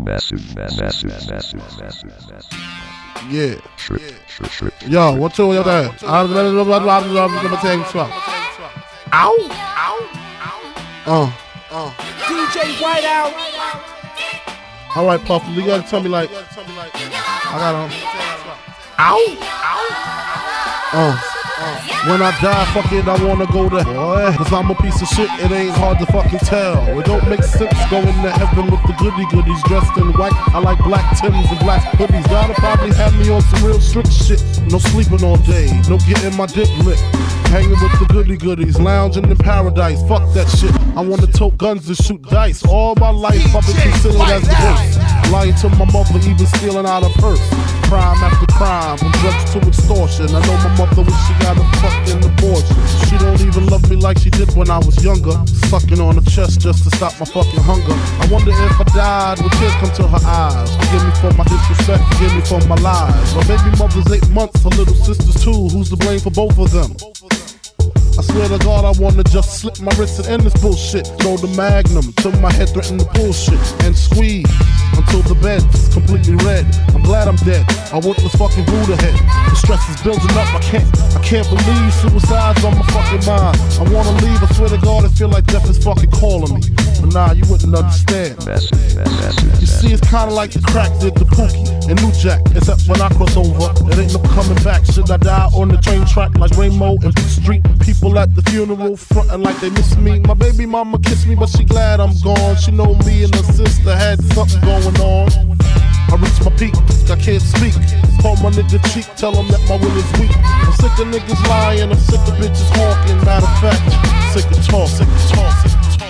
Yeah. Yo, what you there? Let me take you slow. Ow. DJ Whiteout. All right, Puff, you gotta tell me like, I got when I die, fuck it, I wanna go to hell. Cause I'm a piece of shit, it ain't hard to fucking tell. It don't make sense going to heaven with the goody goodies dressed in white. I like black Timbs and black hoodies. God'll probably have me on some real strict shit. No sleeping all day, no getting my dick licked. Hanging with the goody goodies, lounging in paradise. Fuck that shit. I wanna tote guns and shoot dice. All my life I've been considered as the worst. Lying to my mother, even stealing out of purse. Crime after crime, from drugs to extortion. I know my mother wish she got a fucking abortion. She don't even love me like she did when I was younger. Sucking on her chest just to stop my fucking hunger. I wonder if I died, would tears come to her eyes? Forgive me for my disrespect, forgive me for my lies. My baby mother's 8 months, her little sister's 2. Who's to blame for both of them? I swear to God, I wanna just slip my wrist and end this bullshit. Throw the magnum till my head threaten to bullshit and squeeze until the bed's completely red. I'm glad I'm dead. I want this fucking Buddha head. The stress is building up. I can't believe suicide's on my fucking mind. I wanna leave. I swear to God, I feel like death is fucking calling me. But nah, you wouldn't understand. You see, it's kinda like the crack did the Pookie and New Jack. Except when I cross over, it ain't no coming back. Should I die on the train track like Rainbow and Beat Street? People at the funeral frontin' like they miss me. My baby mama kissed me, but she glad I'm gone. She know me and her sister had something going on. I reached my peak, I can't speak. Call my nigga cheek, tell him that my will is weak. I'm sick of niggas lying, I'm sick of bitches hawking. Matter of fact, sick of talk.